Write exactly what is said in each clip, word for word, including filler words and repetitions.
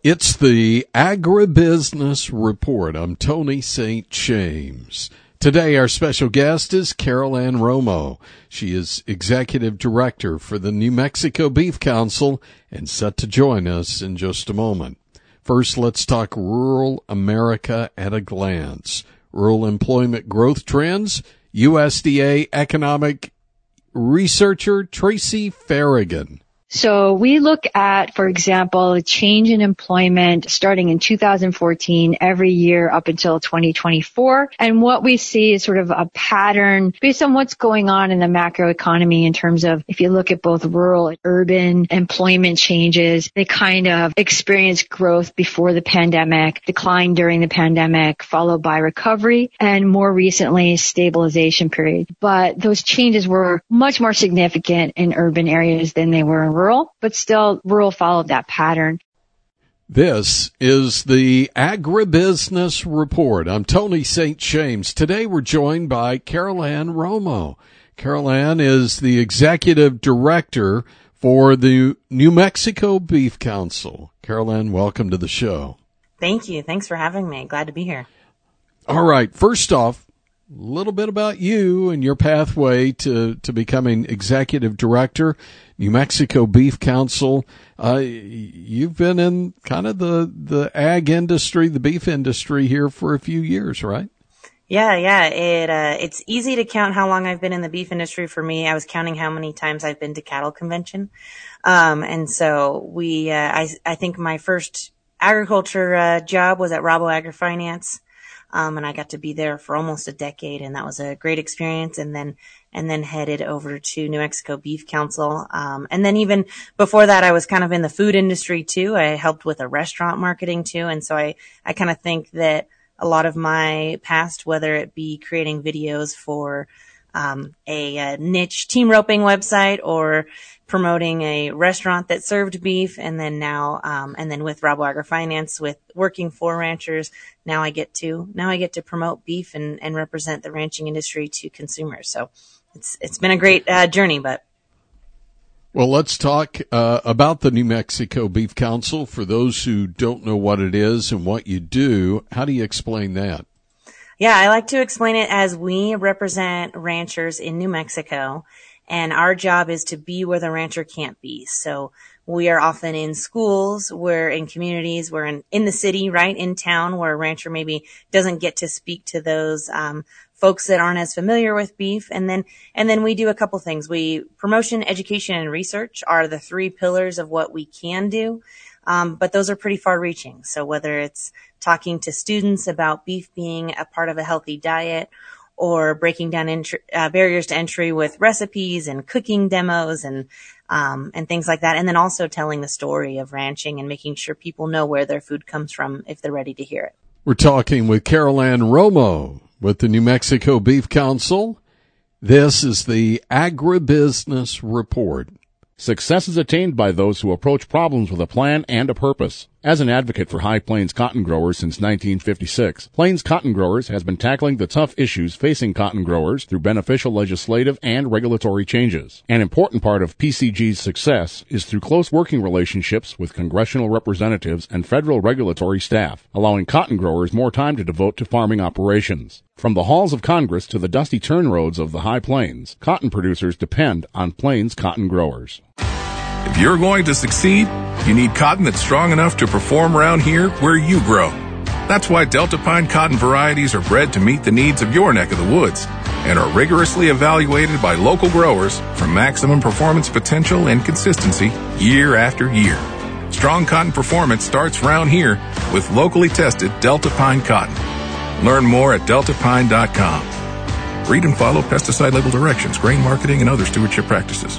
It's the Agribusiness Report. I'm Tony Saint James. Today, our special guest is Carol Ann Romo. She is Executive Director for the New Mexico Beef Council and set to join us in just a moment. First, let's talk rural America at a glance. Rural employment growth trends. U S D A economic researcher Tracy Farragon. So we look at, for example, a change in employment starting in two thousand fourteen every year up until twenty twenty-four. And what we see is sort of a pattern based on what's going on in the macroeconomy in terms of if you look at both rural and urban employment changes, they kind of experienced growth before the pandemic, decline during the pandemic, followed by recovery, and more recently stabilization period. But those changes were much more significant in urban areas than they were in rural. Rural, but still rural followed that pattern. This is the Agribusiness Report. I'm Tony Saint James. Today we're joined by Carol Ann Romo. Carol Ann is the Executive Director for the New Mexico Beef Council. Carol Ann, welcome to the show. Thank you. Thanks for having me. Glad to be here. All right. First off, a little bit about you and your pathway to, to becoming Executive Director, New Mexico Beef Council. Uh, you've been in kind of the, the ag industry, the beef industry here for a few years, right? Yeah, yeah. It, uh, it's easy to count how long I've been in the beef industry. For me, I was counting how many times I've been to cattle convention. Um, and so we, uh, I, I think my first agriculture, uh, job was at Rabo AgriFinance. Um, and I got to be there for almost a decade, and that was a great experience. And then, and then headed over to New Mexico Beef Council. Um, and then even before that, I was kind of in the food industry too. I helped with a restaurant marketing too. And so I, I kind of think that a lot of my past, whether it be creating videos for, um, a, a niche team roping website or promoting a restaurant that served beef, and then now, um, and then with Rabo AgriFinance, with working for ranchers, now I get to, now I get to promote beef and, and represent the ranching industry to consumers. So it's, it's been a great uh, journey, but. Well, let's talk uh, about the New Mexico Beef Council. For those who don't know what it is and what you do, how do you explain that? Yeah, I like to explain it as we represent ranchers in New Mexico. And our job is to be where the rancher can't be. So we are often in schools, we're in communities, we're in, in the city, right, in town, where a rancher maybe doesn't get to speak to those um folks that aren't as familiar with beef. And then, and then we do a couple things. We, promotion, education, and research are the three pillars of what we can do. Um, but those are pretty far reaching. So whether it's talking to students about beef being a part of a healthy diet, or breaking down entry, uh, barriers to entry with recipes and cooking demos and um, and things like that. And then also telling the story of ranching and making sure people know where their food comes from if they're ready to hear it. We're talking with Carol Ann Romo with the New Mexico Beef Council. This is the Agribusiness Report. Success is attained by those who approach problems with a plan and a purpose. As an advocate for High Plains cotton growers since nineteen fifty-six, Plains Cotton Growers has been tackling the tough issues facing cotton growers through beneficial legislative and regulatory changes. An important part of P C G's success is through close working relationships with congressional representatives and federal regulatory staff, allowing cotton growers more time to devote to farming operations. From the halls of Congress to the dusty turn roads of the High Plains, cotton producers depend on Plains Cotton Growers. If you're going to succeed, you need cotton that's strong enough to perform around here where you grow. That's why Delta Pine cotton varieties are bred to meet the needs of your neck of the woods and are rigorously evaluated by local growers for maximum performance potential and consistency year after year. Strong cotton performance starts around here with locally tested Delta Pine cotton. Learn more at delta pine dot com. Read and follow pesticide label directions, grain marketing, and other stewardship practices.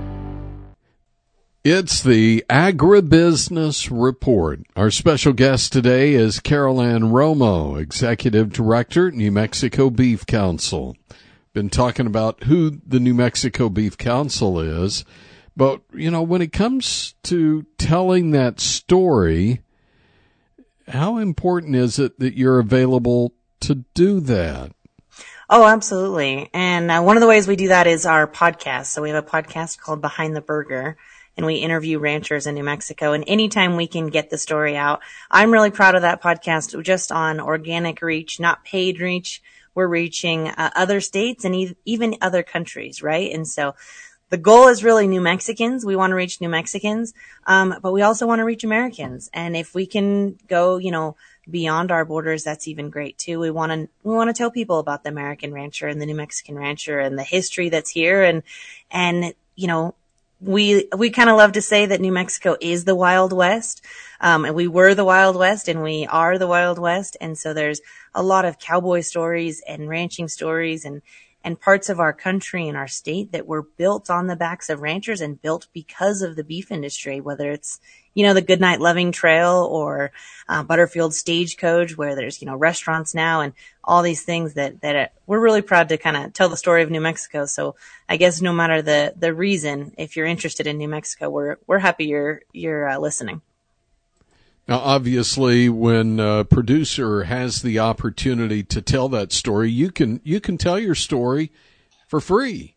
It's the Agribusiness Report. Our special guest today is Carol Ann Romo, Executive Director, New Mexico Beef Council. Been talking about who the New Mexico Beef Council is, but, you know, when it comes to telling that story, how important is it that you're available to do that? Oh, absolutely. And uh, one of the ways we do that is our podcast. So we have a podcast called Behind the Burger. and we interview ranchers in New Mexico. And anytime we can get the story out, I'm really proud of that podcast just on organic reach, not paid reach. We're reaching uh, other states and e- even other countries, right? And so the goal is really New Mexicans. We want to reach New Mexicans, um, but we also want to reach Americans. And if we can go, you know, beyond our borders, that's even great too. We want to, we want to tell people about the American rancher and the New Mexican rancher and the history that's here. And, and, you know, we, we kind of love to say that New Mexico is the Wild West. Um, and we were the Wild West and we are the Wild West. And so there's a lot of cowboy stories and ranching stories and, and parts of our country and our state that were built on the backs of ranchers and built because of the beef industry, whether it's, you know, the Goodnight Loving Trail or uh, Butterfield Stagecoach, where there's, you know, restaurants now and all these things that, that uh, we're really proud to kind of tell the story of New Mexico. So I guess no matter the, the reason, if you're interested in New Mexico, we're, we're happy you're, you're uh, listening. Now, obviously, when a producer has the opportunity to tell that story, you can you can tell your story for free.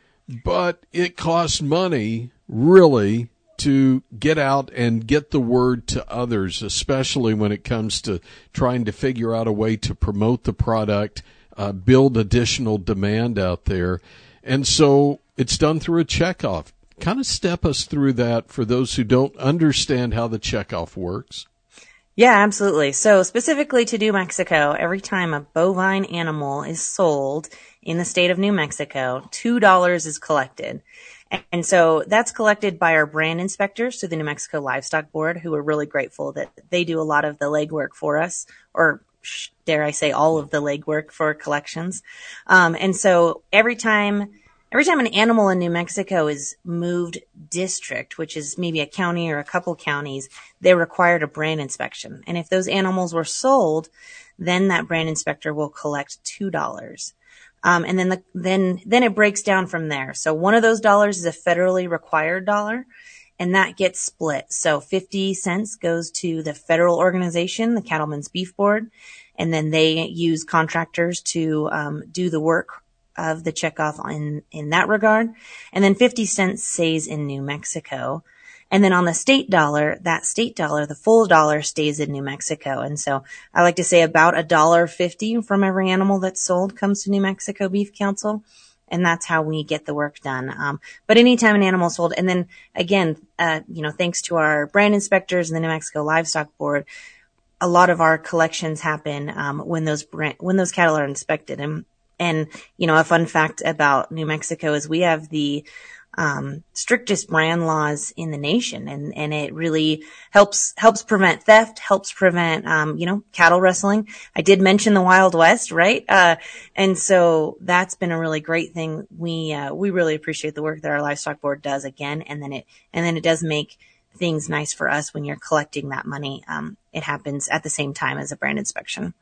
But it costs money, really, to get out and get the word to others, especially when it comes to trying to figure out a way to promote the product, uh, build additional demand out there. And so it's done through a checkoff. Kind of step us through that for those who don't understand how the checkoff works. Yeah, absolutely. So specifically to New Mexico, every time a bovine animal is sold in the state of New Mexico, two dollars is collected. And so that's collected by our brand inspectors to the New Mexico Livestock Board, who are really grateful that they do a lot of the legwork for us, or dare I say all of the legwork for collections. Um, and so every time Every time an animal in New Mexico is moved district, which is maybe a county or a couple counties, they're required a brand inspection. And if those animals were sold, then that brand inspector will collect two dollars. Um, and then the, then, then it breaks down from there. So one of those dollars is a federally required dollar, and that gets split. So fifty cents goes to the federal organization, the Cattlemen's Beef Board, and then they use contractors to um, do the work of the checkoff in, in that regard. And then fifty cents stays in New Mexico. And then on the state dollar, that state dollar, the full dollar stays in New Mexico. And so I like to say about a dollar fifty from every animal that's sold comes to New Mexico Beef Council. And that's how we get the work done. Um, but anytime an animal is sold, and then again, uh, you know, thanks to our brand inspectors and the New Mexico Livestock Board, a lot of our collections happen, um, when those brand, when those cattle are inspected. And And, you know, a fun fact about New Mexico is we have the um, strictest brand laws in the nation, and, and it really helps helps prevent theft, helps prevent, um, you know, cattle rustling. I did mention the Wild West, right? Uh, and so that's been a really great thing. We uh, we really appreciate the work that our livestock board does again, and then it and then it does make things nice for us when you're collecting that money. Um, it happens at the same time as a brand inspection.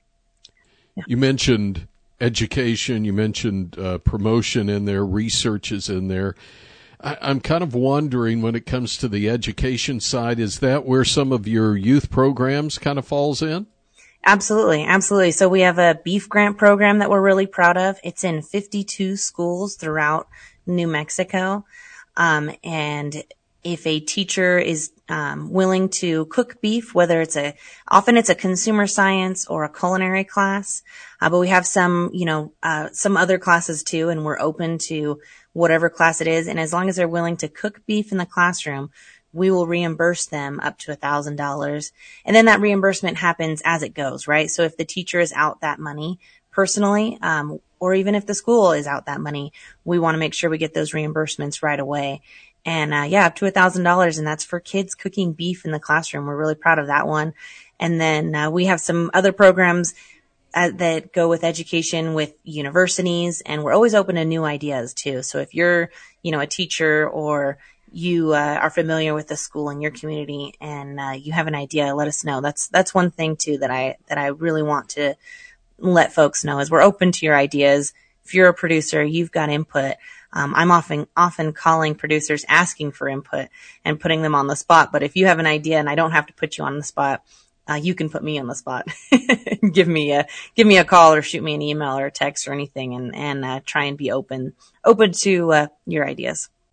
Yeah. You mentioned education, you mentioned uh, promotion in there, research is in there. I, I'm kind of wondering, when it comes to the education side, is that where some of your youth programs kind of falls in? Absolutely, absolutely. So we have a beef grant program that we're really proud of. It's in fifty-two schools throughout New Mexico. Um, and if a teacher is um, willing to cook beef, whether it's a, often it's a consumer science or a culinary class, uh, but we have some, you know, uh, some other classes too, and we're open to whatever class it is. And as long as they're willing to cook beef in the classroom, we will reimburse them up to a thousand dollars. And then that reimbursement happens as it goes, right? So if the teacher is out that money personally, um, or even if the school is out that money, we want to make sure we get those reimbursements right away. And, uh, yeah, up to a thousand dollars. And that's for kids cooking beef in the classroom. We're really proud of that one. And then, uh, we have some other programs uh, that go with education with universities, and we're always open to new ideas too. So if you're, you know, a teacher, or you, uh, are familiar with the school in your community and, uh, you have an idea, let us know. That's, that's one thing too that I, that I really want to let folks know, is we're open to your ideas. If you're a producer, you've got input. Um, I'm often, often calling producers asking for input and putting them on the spot. But if you have an idea and I don't have to put you on the spot, uh, you can put me on the spot. give me a, give me a call or shoot me an email or a text or anything, and, and, uh, try and be open, open to, uh, your ideas.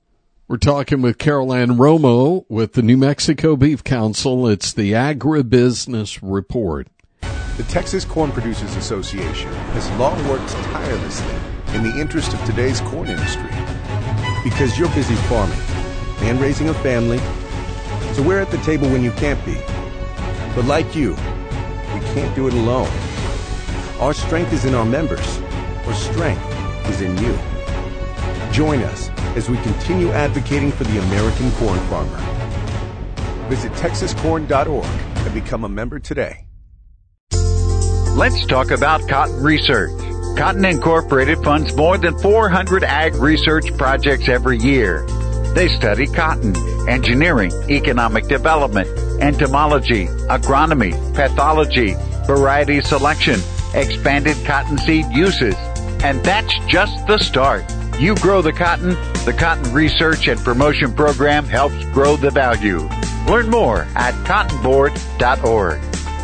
We're talking with Carol Ann Romo with the New Mexico Beef Council. It's the Agribusiness Report. The Texas Corn Producers Association has long worked tirelessly in the interest of today's corn industry. Because you're busy farming and raising a family, so we're at the table when you can't be. But like you, we can't do it alone. Our strength is in our members. Our strength is in you. Join us as we continue advocating for the American corn farmer. Visit texas corn dot org and become a member today. Let's talk about cotton research. Cotton Incorporated funds more than four hundred ag research projects every year. They study cotton, engineering, economic development, entomology, agronomy, pathology, variety selection, expanded cottonseed uses. And that's just the start. You grow the cotton, the Cotton Research and Promotion Program helps grow the value. Learn more at cotton board dot org.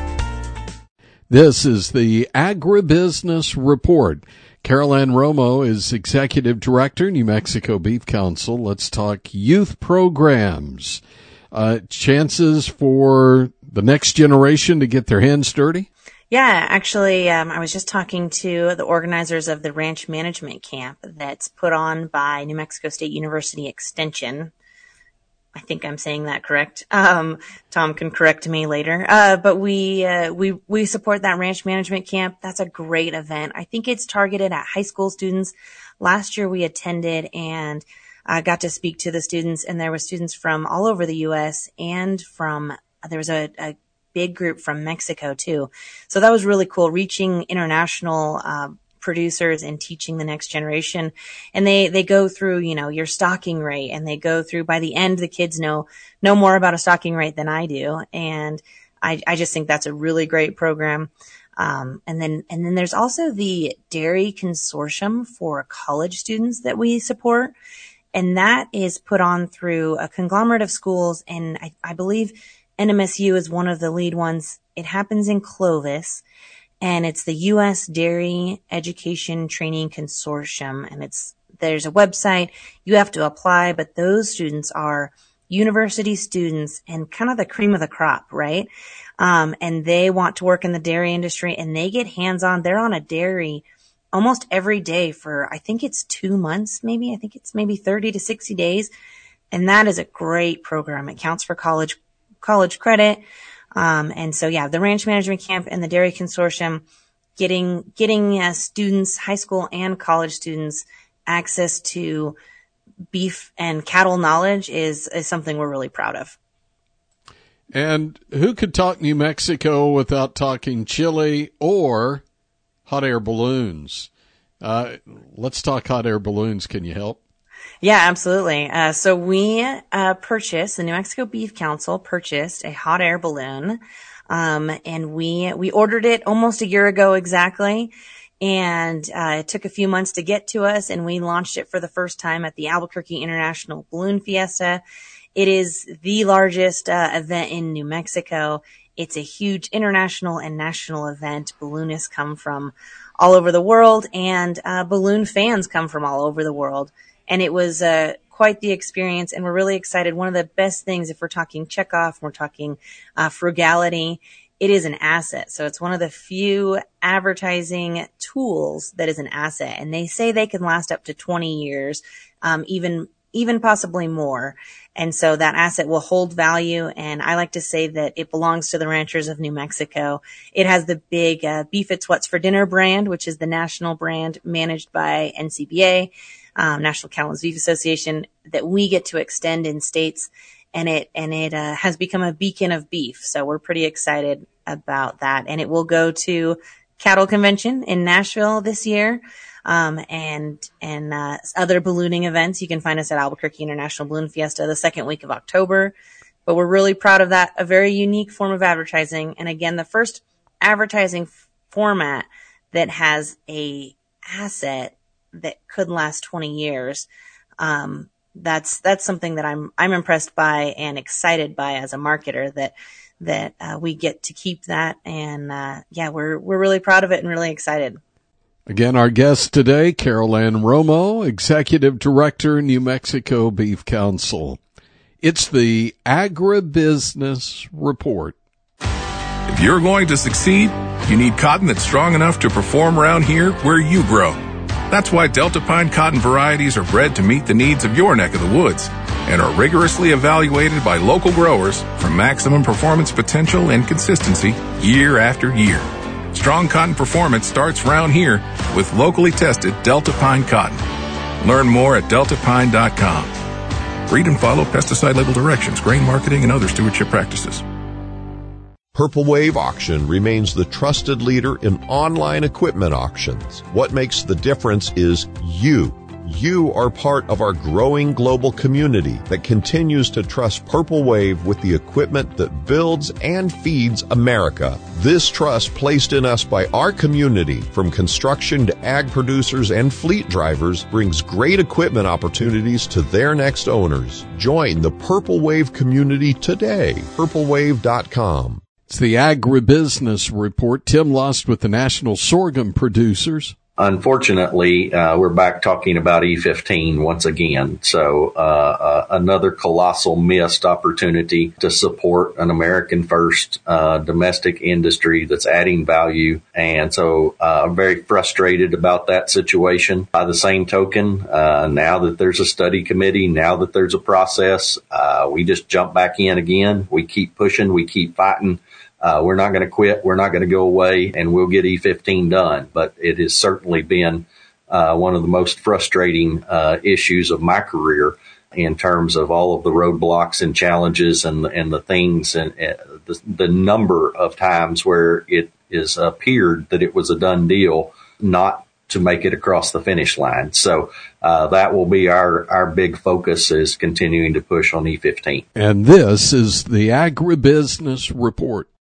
This is the Agribusiness Report. Carol Ann Romo is Executive Director, New Mexico Beef Council. Let's talk youth programs. Uh, chances for the next generation to get their hands dirty? Yeah, actually, um, I was just talking to the organizers of the ranch management camp that's put on by New Mexico State University Extension. I think I'm saying that correct. Um, Tom can correct me later. Uh, but we, uh, we, we support that ranch management camp. That's a great event. I think it's targeted at high school students. Last year we attended and I uh, got to speak to the students, and there were students from all over the U S and from, there was a, a big group from Mexico too. So that was really cool, reaching international, uh, producers and teaching the next generation. And they, they go through, you know, your stocking rate, and they go through, by the end, the kids know, know more about a stocking rate than I do. And I, I just think that's a really great program. Um, and then, and then there's also the Dairy Consortium for college students that we support. And that is put on through a conglomerate of schools. And I, I believe N M S U is one of the lead ones. It happens in Clovis, and it's the U S Dairy Education Training Consortium. And it's, there's a website. You have to apply, but those students are university students and kind of the cream of the crop, right? Um, and they want to work in the dairy industry, and they get hands-on. They're on a dairy almost every day for, I think it's two months, maybe. I think it's maybe thirty to sixty days. And that is a great program. It counts for college college credit. Um, and so, yeah, the Ranch Management Camp and the Dairy Consortium, getting, getting uh, students, high school and college students, access to beef and cattle knowledge is, is something we're really proud of. And who could talk New Mexico without talking chili or hot air balloons? Uh, let's talk hot air balloons. Can you help? Yeah, absolutely. Uh, so we, uh, purchased, the New Mexico Beef Council purchased a hot air balloon. Um, and we, we ordered it almost a year ago exactly. And, uh, it took a few months to get to us, and we launched it for the first time at the Albuquerque International Balloon Fiesta. It is the largest, uh, event in New Mexico. It's a huge international and national event. Balloonists come from all over the world, and, uh, balloon fans come from all over the world. And it was uh, quite the experience, and we're really excited. One of the best things, if we're talking checkoff, we're talking uh, frugality, it is an asset. So it's one of the few advertising tools that is an asset. And they say they can last up to twenty years, um, even even possibly more. And so that asset will hold value. And I like to say that it belongs to the ranchers of New Mexico. It has the big uh, Beef It's What's for Dinner brand, which is the national brand managed by N C B A. Um, National Cattlemen's Beef Association, that we get to extend in states, and it, and it, uh, has become a beacon of beef. So we're pretty excited about that. And it will go to Cattle Convention in Nashville this year. Um, and, and, uh, other ballooning events. You can find us at Albuquerque International Balloon Fiesta the second week of October. But we're really proud of that. A very unique form of advertising. And again, the first advertising f- format that has a asset that could last twenty years. Um, that's, that's something that I'm, I'm impressed by and excited by as a marketer, that, that, uh, we get to keep that. And, uh, yeah, we're, we're really proud of it and really excited. Again, our guest today, Carol Ann Romo, Executive Director, New Mexico Beef Council. It's the Agribusiness Report. If you're going to succeed, you need cotton that's strong enough to perform around here where you grow. That's why Delta Pine cotton varieties are bred to meet the needs of your neck of the woods and are rigorously evaluated by local growers for maximum performance potential and consistency year after year. Strong cotton performance starts round here with locally tested Delta Pine cotton. Learn more at delta pine dot com. Read and follow pesticide label directions, grain marketing, and other stewardship practices. Purple Wave Auction remains the trusted leader in online equipment auctions. What makes the difference is you. You are part of our growing global community that continues to trust Purple Wave with the equipment that builds and feeds America. This trust placed in us by our community, from construction to ag producers and fleet drivers, brings great equipment opportunities to their next owners. Join the Purple Wave community today. purple wave dot com. It's the Agribusiness Report. Tim Lust with the National Sorghum Producers. Unfortunately, uh, we're back talking about E fifteen once again. So uh, uh, another colossal missed opportunity to support an American first uh, domestic industry that's adding value. And so uh, I'm very frustrated about that situation. By the same token, uh, now that there's a study committee, now that there's a process, uh, we just jump back in again. We keep pushing. We keep fighting. Uh, we're not going to quit. We're not going to go away, and we'll get E fifteen done. But it has certainly been uh, one of the most frustrating uh, issues of my career in terms of all of the roadblocks and challenges and, and the things and uh, the, the number of times where it is appeared that it was a done deal, not to make it across the finish line. So uh, that will be our, our big focus, is continuing to push on E fifteen. And this is the Agribusiness Report.